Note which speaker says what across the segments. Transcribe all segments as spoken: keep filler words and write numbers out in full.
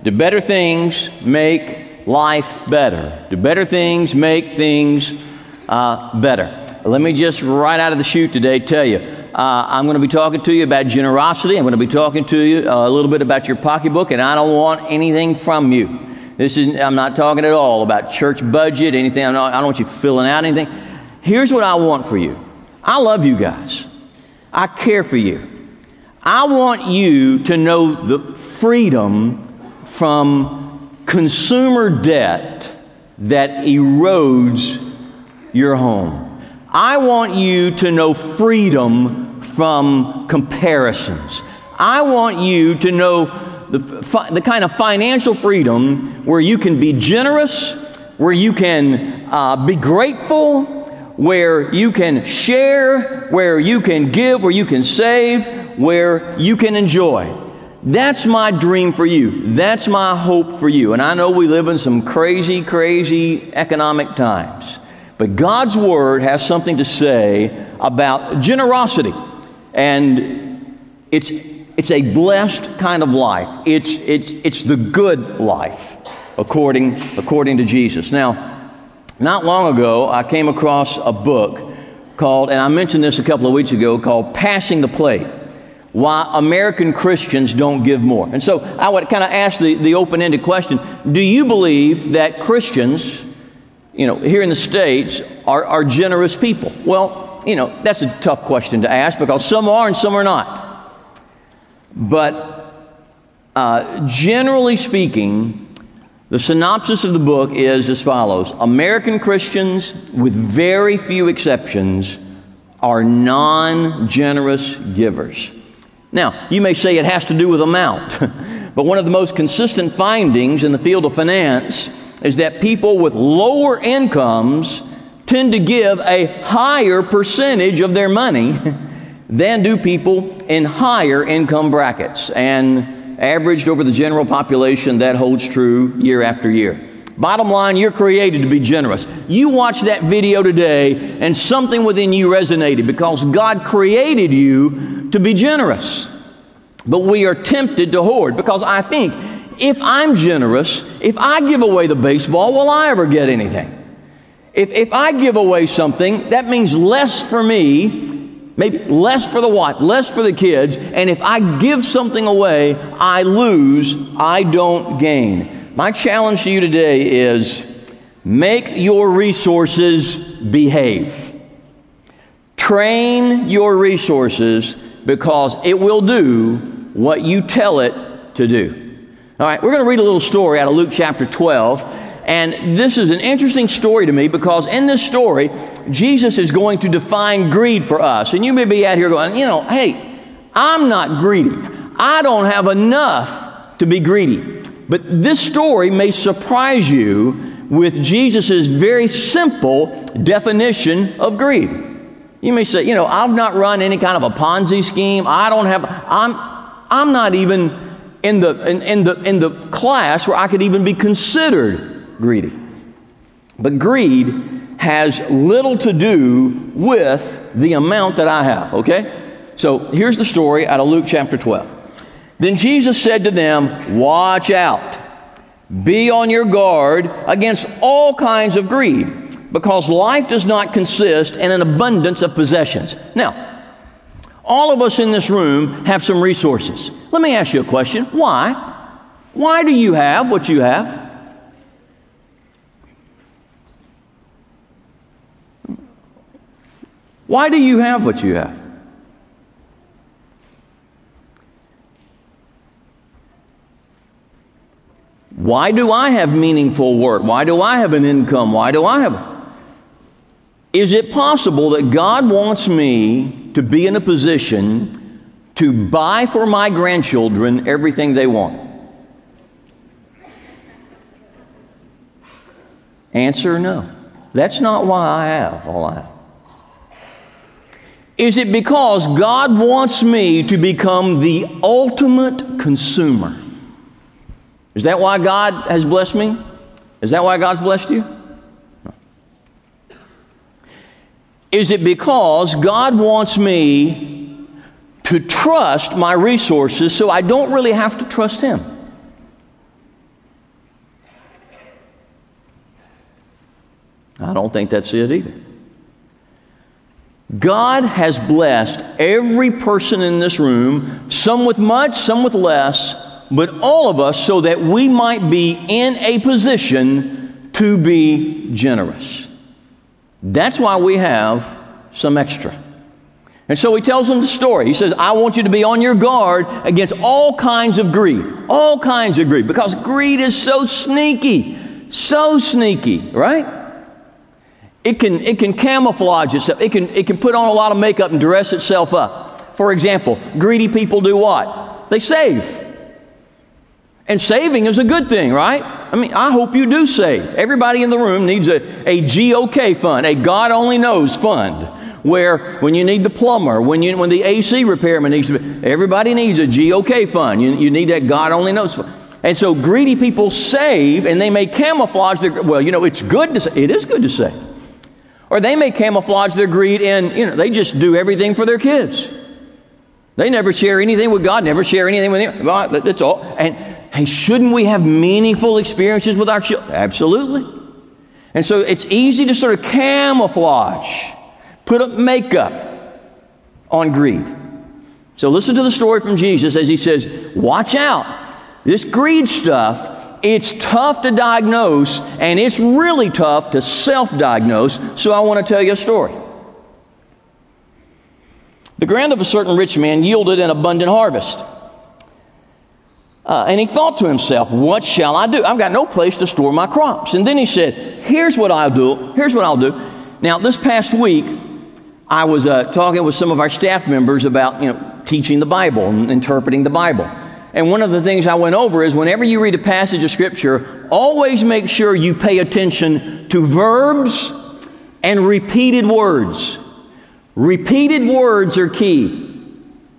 Speaker 1: Do better things make life better? Do better things make things uh, better? Let me just right out of the chute today tell you, uh, I'm going to be talking to you about generosity. I'm going to be talking to you uh, a little bit about your pocketbook, and I don't want anything from you. This is, I'm not talking at all about church budget, anything. I'm not, I don't want you filling out anything. Here's what I want for you. I love you guys. I care for you. I want you to know the freedom from consumer debt that erodes your home. I want you to know freedom from comparisons. I want you to know the, the kind of financial freedom where you can be generous, where you can uh, be grateful, where you can share, where you can give, where you can save, where you can enjoy. That's my dream for you. That's my hope for you. And I know we live in some crazy, crazy economic times. But God's Word has something to say about generosity. And it's it's a blessed kind of life. It's it's it's the good life, according according to Jesus. Now, not long ago, I came across a book called, and I mentioned this a couple of weeks ago, called Passing the Plate: Why American Christians Don't Give More. And so I would kind of ask the, the open-ended question, do you believe that Christians, you know, here in the States, are, are generous people? Well, you know, that's a tough question to ask because some are and some are not. But uh, generally speaking, the synopsis of the book is as follows: American Christians, with very few exceptions, are non-generous givers. Now, you may say it has to do with amount, but one of the most consistent findings in the field of finance is that people with lower incomes tend to give a higher percentage of their money than do people in higher income brackets. And averaged over the general population, that holds true year after year. Bottom line, you're created to be generous. You watched that video today and something within you resonated because God created you to be generous. But we are tempted to hoard because I think, if I'm generous, if I give away the baseball, will I ever get anything? If, if I give away something, that means less for me, maybe less for the wife, less for the kids. And if I give something away, I lose, I don't gain. My challenge to you today is make your resources behave. Train your resources because it will do what you tell it to do. All right, we're going to read a little story out of Luke chapter twelve. And this is an interesting story to me because in this story, Jesus is going to define greed for us. And you may be out here going, you know, hey, I'm not greedy. I don't have enough to be greedy. But this story may surprise you with Jesus' very simple definition of greed. You may say, you know, I've not run any kind of a Ponzi scheme. I don't have, I'm, I'm not even in the, in, in the, in the class where I could even be considered greedy. But greed has little to do with the amount that I have, okay? So here's the story out of Luke chapter twelve. Then Jesus said to them, watch out. Be on your guard against all kinds of greed, because life does not consist in an abundance of possessions. Now, all of us in this room have some resources. Let me ask you a question. Why? Why do you have what you have? Why do you have what you have? Why do I have meaningful work? Why do I have an income? Why do I have... Is it possible that God wants me to be in a position to buy for my grandchildren everything they want? Answer, no. That's not why I have all I have. Is it because God wants me to become the ultimate consumer? Is that why God has blessed me? Is that why God's blessed you? No. Is it because God wants me to trust my resources so I don't really have to trust Him? I don't think that's it either. God has blessed every person in this room, some with much, some with less, but all of us so that we might be in a position to be generous. That's why we have some extra. And so he tells them the story. He says, I want you to be on your guard against all kinds of greed. All kinds of greed. Because greed is so sneaky. So sneaky, right? It can, it can camouflage itself. It can, it can put on a lot of makeup and dress itself up. For example, greedy people do what? They save. And saving is a good thing, right? I mean, I hope you do save. Everybody in the room needs a, a G O K fund, a God only knows fund, where when you need the plumber, when you when the A C repairman needs to be, everybody needs a G O K fund. You, you need that God only knows fund. And so greedy people save, and they may camouflage their, well, you know, it's good to save. It is good to save. Or they may camouflage their greed in, you know, they just do everything for their kids. They never share anything with God, never share anything with Him. That's all. And hey, shouldn't we have meaningful experiences with our children? Absolutely. And so it's easy to sort of camouflage, put up makeup on greed. So listen to the story from Jesus as He says, watch out. This greed stuff, it's tough to diagnose, and it's really tough to self-diagnose, so I want to tell you a story. The ground of a certain rich man yielded an abundant harvest. Uh, and he thought to himself, what shall I do? I've got no place to store my crops. And then he said, here's what I'll do. Here's what I'll do. Now, this past week, I was uh, talking with some of our staff members about, you know, teaching the Bible and interpreting the Bible. And one of the things I went over is whenever you read a passage of Scripture, always make sure you pay attention to verbs and repeated words. Repeated words are key.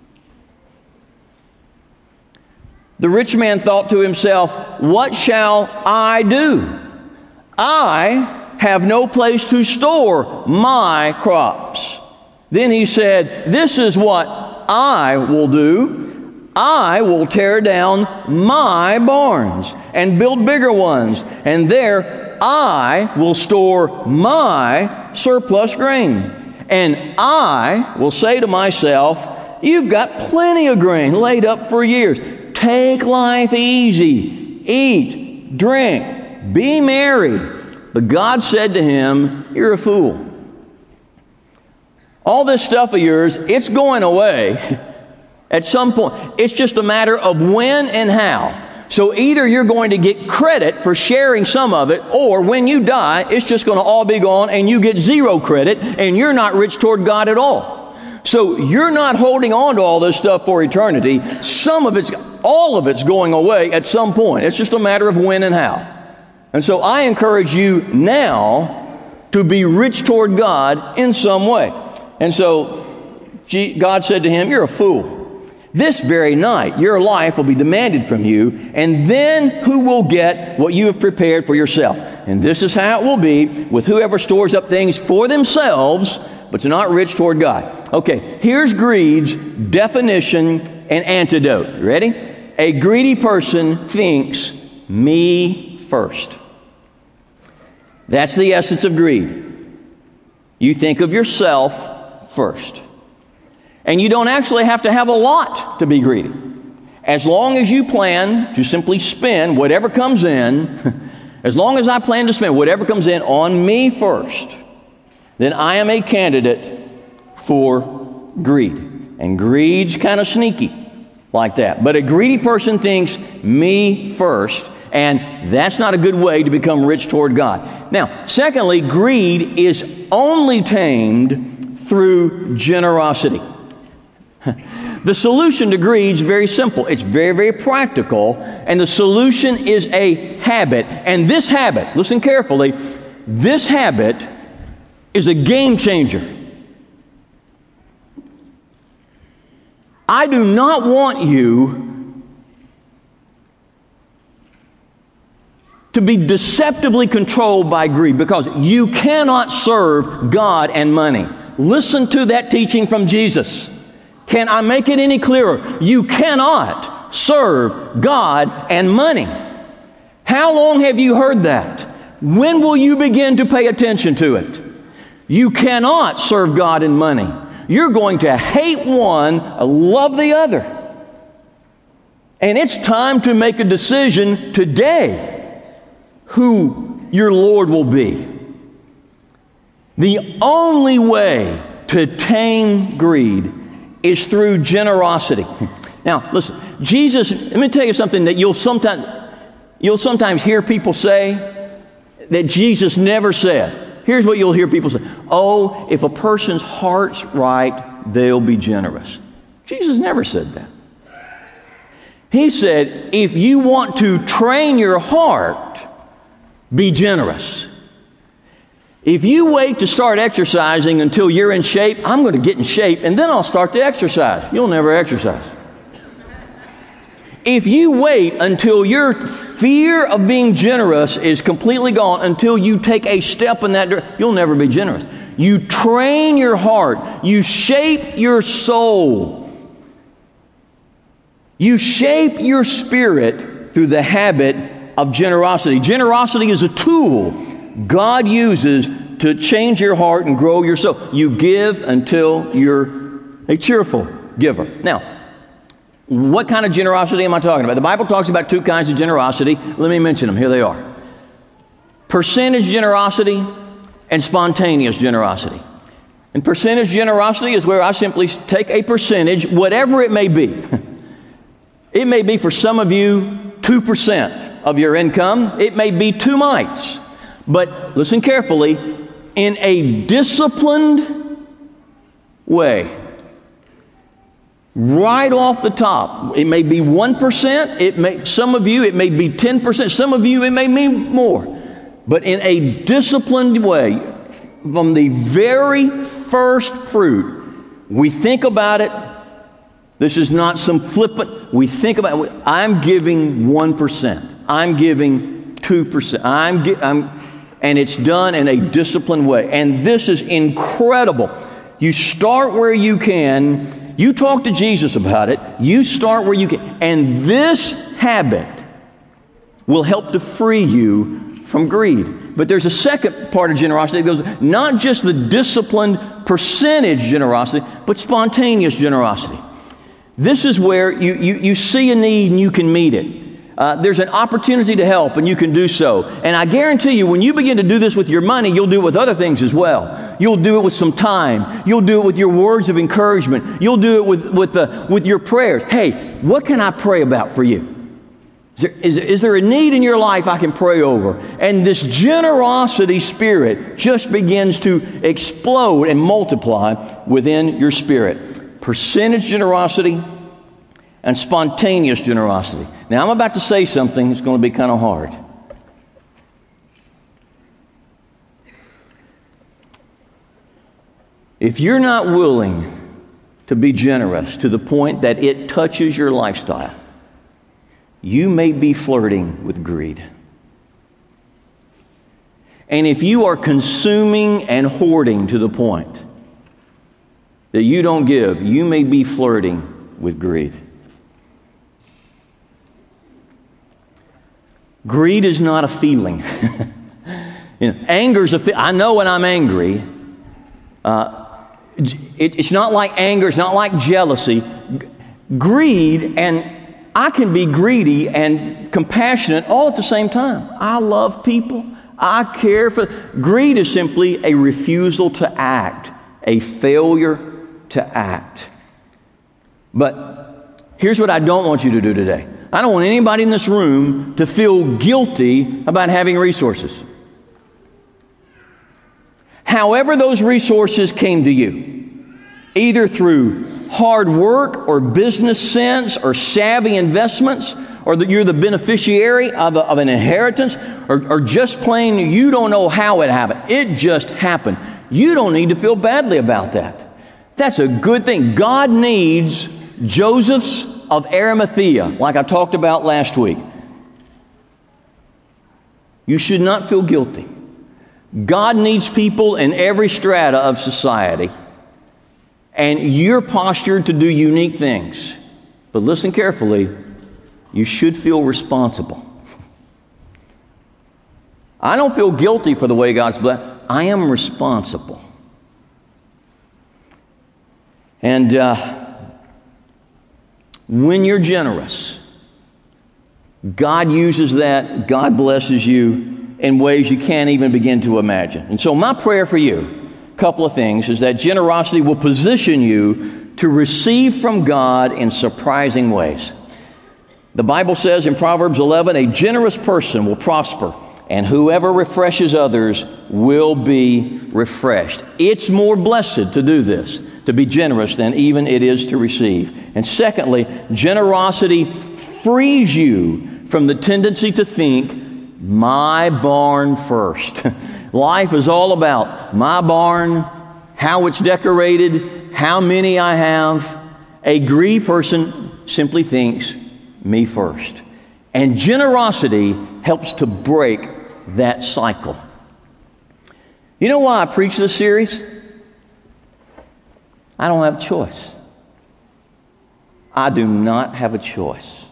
Speaker 1: The rich man thought to himself, what shall I do? I have no place to store my crops. Then he said, this is what I will do. I will tear down my barns and build bigger ones, and there I will store my surplus grain. And I will say to myself, you've got plenty of grain laid up for years. Take life easy. Eat, drink, be merry. But God said to him, you're a fool. All this stuff of yours, it's going away. At some point, it's just a matter of when and how. So either you're going to get credit for sharing some of it, or when you die, it's just going to all be gone and you get zero credit and you're not rich toward God at all. So you're not holding on to all this stuff for eternity. Some of it's, all of it's going away at some point. It's just a matter of when and how. And so I encourage you now to be rich toward God in some way. And so God said to him, you're a fool. This very night, your life will be demanded from you, and then who will get what you have prepared for yourself? And this is how it will be with whoever stores up things for themselves, but is not rich toward God. Okay, here's greed's definition and antidote. Ready? A greedy person thinks, me first. That's the essence of greed. You think of yourself first. And you don't actually have to have a lot to be greedy. As long as you plan to simply spend whatever comes in, as long as I plan to spend whatever comes in on me first, then I am a candidate for greed. And greed's kind of sneaky like that. But a greedy person thinks me first, and that's not a good way to become rich toward God. Now, secondly, greed is only tamed through generosity. The solution to greed is very simple. It's very, very practical. And the solution is a habit. And this habit, listen carefully, this habit is a game changer. I do not want you to be deceptively controlled by greed, because you cannot serve God and money. Listen to that teaching from Jesus. Can I make it any clearer? You cannot serve God and money. How long have you heard that? When will you begin to pay attention to it? You cannot serve God in money. You're going to hate one, love the other. And it's time to make a decision today who your Lord will be. The only way to tame greed is through generosity. Now, listen, Jesus, let me tell you something that you'll sometimes, you'll sometimes hear people say that Jesus never said. Here's what you'll hear people say. Oh, if a person's heart's right, they'll be generous. Jesus never said that. He said, if you want to train your heart, be generous. If you wait to start exercising until you're in shape, I'm going to get in shape and then I'll start to exercise. You'll never exercise. If you wait until your fear of being generous is completely gone, until you take a step in that direction, you'll never be generous. You train your heart. You shape your soul. You shape your spirit through the habit of generosity. Generosity is a tool God uses to change your heart and grow your soul. You give until you're a cheerful giver. Now, what kind of generosity am I talking about? The Bible talks about two kinds of generosity. Let me mention them. Here they are. Percentage generosity and spontaneous generosity. And percentage generosity is where I simply take a percentage, whatever it may be. It may be for some of you two percent of your income. It may be two mites. But listen carefully, in a disciplined way. Right off the top, it may be one percent, it may, some of you, it may be ten percent, some of you, it may be more. But in a disciplined way, from the very first fruit, we think about it. This is not some flippant, we think about it. I'm giving one percent. I'm giving two percent. I'm, I'm, and it's done in a disciplined way. And this is incredible. You start where you can. You talk to Jesus about it. You start where you can. And this habit will help to free you from greed. But there's a second part of generosity that goes not just the disciplined percentage generosity, but spontaneous generosity. This is where you, you, you see a need and you can meet it. Uh, there's an opportunity to help and you can do so. And I guarantee you, when you begin to do this with your money, you'll do it with other things as well. You'll do it with some time. You'll do it with your words of encouragement. You'll do it with, with, the, with your prayers. Hey, what can I pray about for you? Is there, is, is there a need in your life I can pray over? And this generosity spirit just begins to explode and multiply within your spirit. Percentage generosity and spontaneous generosity. Now, I'm about to say something that's going to be kind of hard. If you're not willing to be generous to the point that it touches your lifestyle, you may be flirting with greed. And if you are consuming and hoarding to the point that you don't give, you may be flirting with greed. Greed is not a feeling. You know, anger is a fe- I know when I'm angry. Uh, it, it's not like anger. It's not like jealousy. G- greed, and I can be greedy and compassionate all at the same time. I love people. I care for. Greed is simply a refusal to act, a failure to act. But here's what I don't want you to do today. I don't want anybody in this room to feel guilty about having resources. However those resources came to you, either through hard work or business sense or savvy investments, or that you're the beneficiary of, a, of an inheritance, or, or just plain you don't know how it happened. It just happened. You don't need to feel badly about that. That's a good thing. God needs Joseph's of Arimathea, like I talked about last week. You should not feel guilty. God needs people in every strata of society, and you're postured to do unique things. But listen carefully, you should feel responsible. I don't feel guilty for the way God's blessed. I am responsible. And uh, when you're generous, God uses that. God blesses you in ways you can't even begin to imagine. And so my prayer for you, a couple of things, is that generosity will position you to receive from God in surprising ways. The Bible says in Proverbs eleven, a generous person will prosper, and whoever refreshes others will be refreshed. It's more blessed to do this, to be generous, than even it is to receive. And secondly, generosity frees you from the tendency to think, my barn first. Life is all about my barn, how it's decorated, how many I have. A greedy person simply thinks, me first. And generosity helps to break that cycle. You know why I preach this series? I don't have a choice. I do not have a choice.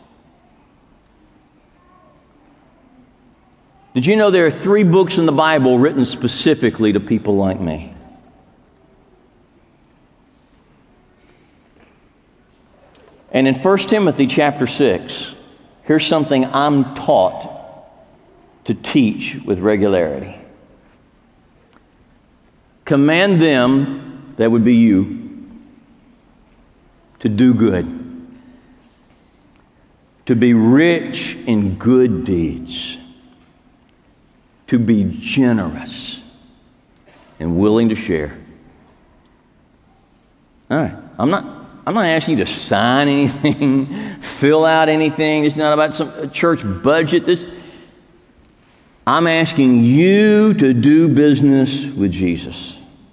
Speaker 1: Did you know there are three books in the Bible written specifically to people like me? And in First Timothy chapter six, here's something I'm taught to teach with regularity. Command them, that would be you, to do good, to be rich in good deeds, to be generous and willing to share. All right, I'm not I'm not asking you to sign anything, fill out anything. It's not about some church budget. This, I'm asking you to do business with Jesus.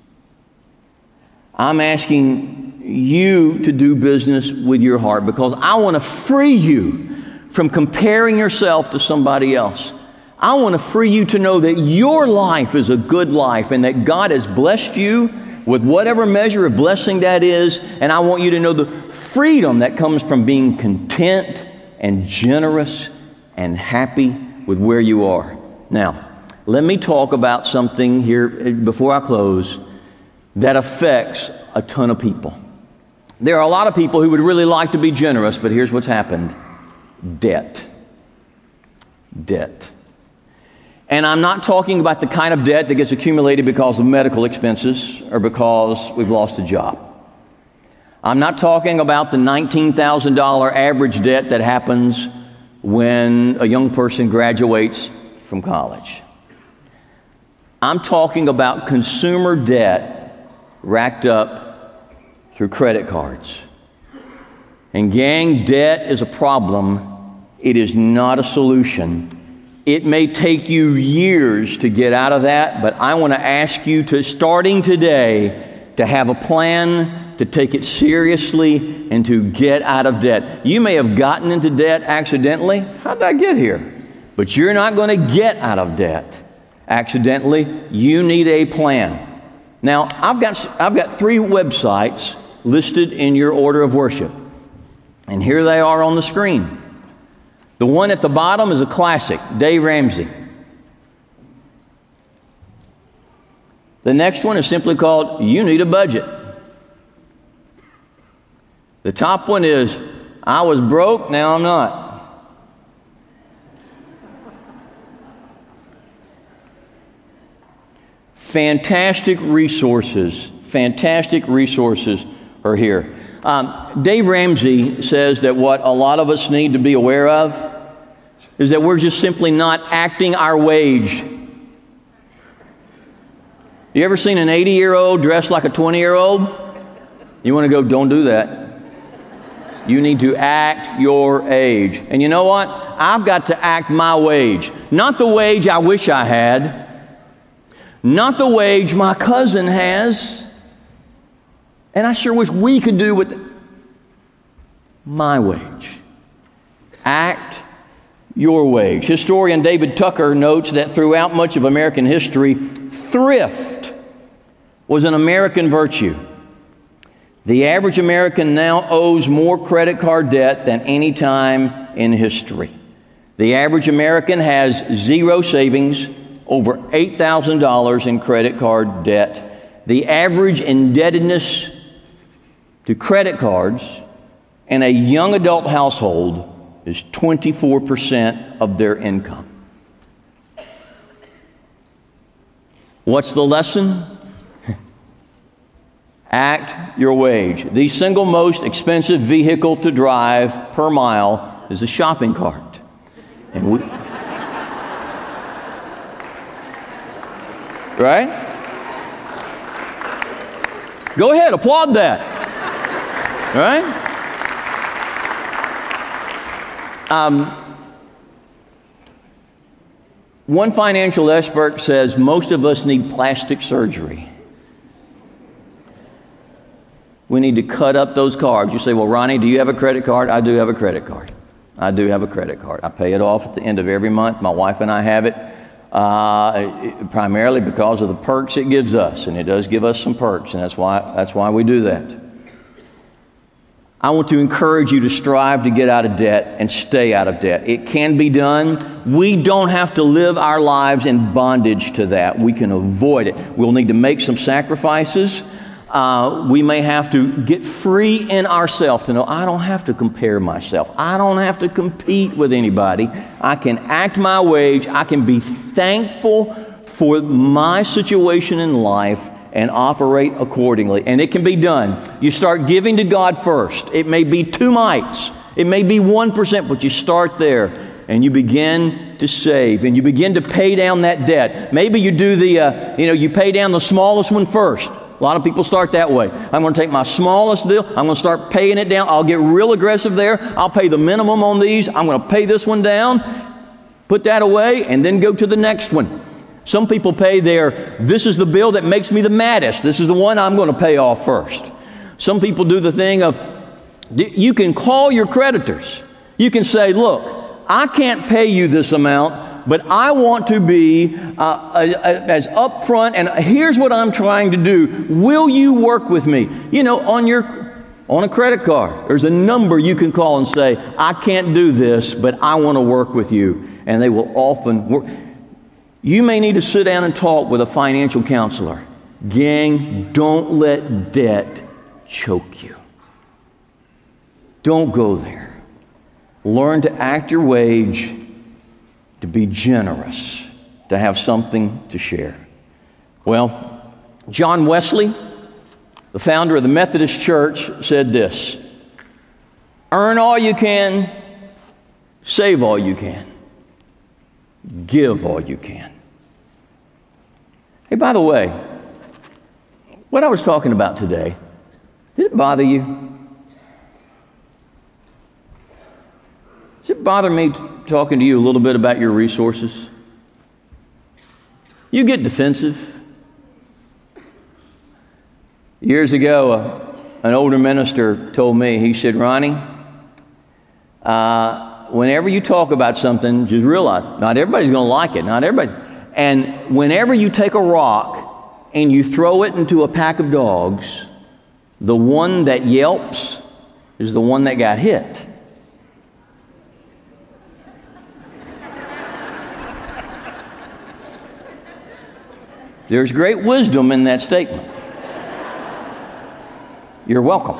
Speaker 1: I'm asking you to do business with your heart, because I want to free you from comparing yourself to somebody else. I want to free you to know that your life is a good life and that God has blessed you with whatever measure of blessing that is. And I want you to know the freedom that comes from being content and generous and happy with where you are. Now, let me talk about something here before I close that affects a ton of people. There are a lot of people who would really like to be generous, but here's what's happened. Debt. Debt. And I'm not talking about the kind of debt that gets accumulated because of medical expenses or because we've lost a job. I'm not talking about the nineteen thousand dollars average debt that happens when a young person graduates from college. I'm talking about consumer debt racked up through credit cards. And gang, debt is a problem. It is not a solution. It may take you years to get out of that, but I want to ask you to, starting today, to have a plan, to take it seriously, and to get out of debt. You may have gotten into debt accidentally. How did I get here? But you're not going to get out of debt accidentally. You need a plan. Now, I've got, I've got three websites listed in your order of worship. And here they are on the screen. The one at the bottom is a classic, Dave Ramsey. The next one is simply called You Need a Budget. The top one is I was broke, now I'm not. Fantastic resources, fantastic resources are here. Um, Dave Ramsey says that what a lot of us need to be aware of is that we're just simply not acting our wage. You ever seen an eighty-year-old dressed like a twenty-year-old? You want to go, don't do that. You need to act your age. And you know what? I've got to act my wage. Not the wage I wish I had. Not the wage my cousin has. And I sure wish we could do with my wage. Act your wage. Historian David Tucker notes that throughout much of American history, thrift was an American virtue. The average American now owes more credit card debt than any time in history. The average American has zero savings over eight thousand dollars in credit card debt. The average indebtedness to credit cards in a young adult household is twenty-four percent of their income. What's the lesson? Act your wage. The single most expensive vehicle to drive per mile is a shopping cart. And we, right? Go ahead, applaud that. Right? Um, one financial expert says most of us need plastic surgery. We need to cut up those cards. You say, well, Ronnie, do you have a credit card? I do have a credit card. I do have a credit card. I pay it off at the end of every month. My wife and I have it, uh, primarily because of the perks it gives us, and it does give us some perks, and that's why, that's why we do that. I want to encourage you to strive to get out of debt and stay out of debt. It can be done. We don't have to live our lives in bondage to that. We can avoid it. We'll need to make some sacrifices. Uh, we may have to get free in ourselves to know I don't have to compare myself. I don't have to compete with anybody. I can act my wage. I can be thankful for my situation in life and operate accordingly. And it can be done. You start giving to God first. It may be two mites. It may be one percent, but you start there and you begin to save and you begin to pay down that debt. Maybe you do the, uh, you know, you pay down the smallest one first. A lot of people start that way. I'm going to take my smallest deal. I'm going to start paying it down. I'll get real aggressive there. I'll pay the minimum on these. I'm going to pay this one down, put that away, and then go to the next one. Some people pay their, this is the bill that makes me the maddest. This is the one I'm going to pay off first. Some people do the thing of, you can call your creditors. You can say, look, I can't pay you this amount, but I want to be uh, as upfront, and here's what I'm trying to do. Will you work with me? You know, on your on a credit card, there's a number you can call and say, I can't do this, but I want to work with you. And they will often work. You may need to sit down and talk with a financial counselor. Gang, don't let debt choke you. Don't go there. Learn to act your wage, to be generous, to have something to share. Well, John Wesley, the founder of the Methodist Church, said this: earn all you can, save all you can, give all you can. Hey, by the way, what I was talking about today, did it bother you? Does it bother me talking to you a little bit about your resources? You get defensive. Years ago, uh, an older minister told me, he said, Ronnie, uh, whenever you talk about something, just realize not everybody's going to like it. Not everybody. And whenever you take a rock and you throw it into a pack of dogs, the one that yelps is the one that got hit. There's great wisdom in that statement. You're welcome.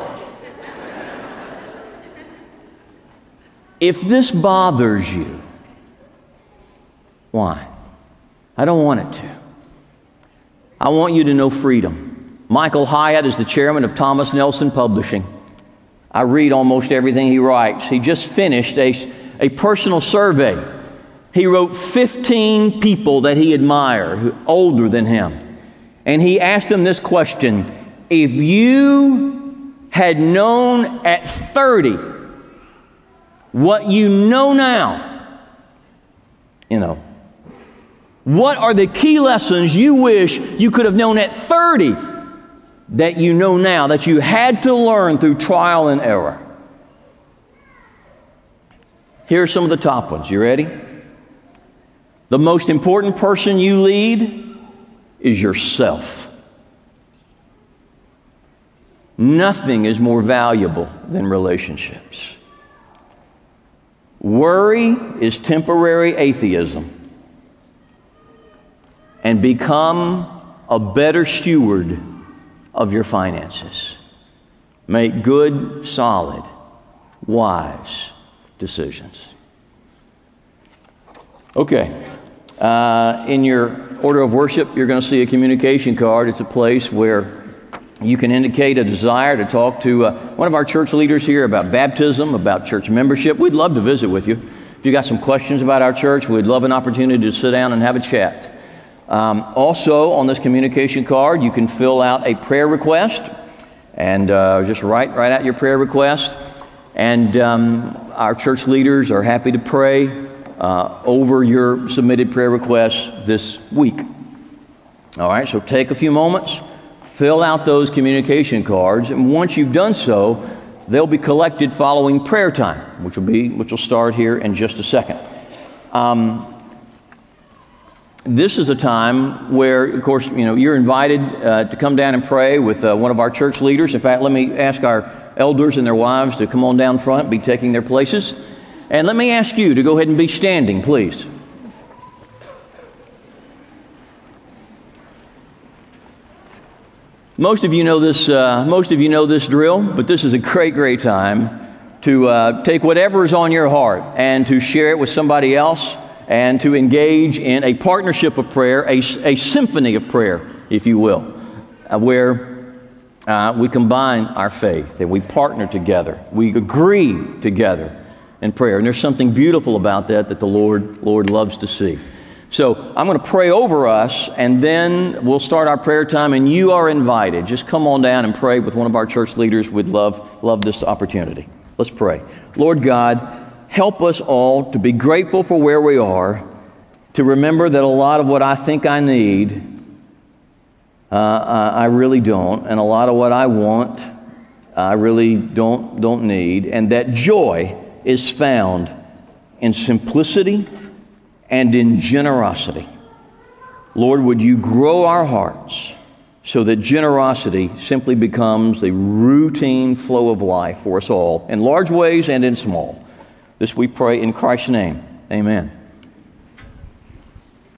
Speaker 1: If this bothers you, why? I don't want it to. I want you to know freedom. Michael Hyatt is the chairman of Thomas Nelson Publishing. I read almost everything he writes. He just finished a, a personal survey. He wrote fifteen people that he admired, who older than him. And he asked them this question: if you had known at thirty what you know now, you know, what are the key lessons you wish you could have known at thirty that you know now, that you had to learn through trial and error? Here are some of the top ones. You ready? The most important person you lead is yourself. Nothing is more valuable than relationships. Worry is temporary atheism. and become a better steward of your finances. Make good, solid, wise decisions. Okay. Uh, in your order of worship, you're going to see a communication card. It's a place where you can indicate a desire to talk to uh, one of our church leaders here about baptism, about church membership. We'd love to visit with you. If you got some questions about our church, we'd love an opportunity to sit down and have a chat. Um, also, on this communication card, you can fill out a prayer request and uh, just write, write out your prayer request. And um, our church leaders are happy to pray Uh, over your submitted prayer requests this week. All right, so take a few moments, fill out those communication cards, and once you've done so, they'll be collected following prayer time, which will be which will start here in just a second. Um, this is a time where, of course, you know you're invited uh, to come down and pray with uh, one of our church leaders. In fact, let me ask our elders and their wives to come on down front, be taking their places. And let me ask you to go ahead and be standing, please. Most of you know this. Uh, most of you know this drill, but this is a great, great time to uh, take whatever is on your heart and to share it with somebody else, and to engage in a partnership of prayer, a, a symphony of prayer, if you will, uh, where uh, we combine our faith and we partner together, we agree together in prayer. And there's something beautiful about that that the Lord Lord loves to see. So I'm going to pray over us, and then we'll start our prayer time, and you are invited. Just come on down and pray with one of our church leaders. We'd love, love this opportunity. Let's pray. Lord God, help us all to be grateful for where we are, to remember that a lot of what I think I need, uh, I really don't, and a lot of what I want, I really don't, don't need, and that joy is found in simplicity and in generosity. Lord, would you grow our hearts so that generosity simply becomes a routine flow of life for us all, in large ways and in small. This we pray in Christ's name. Amen.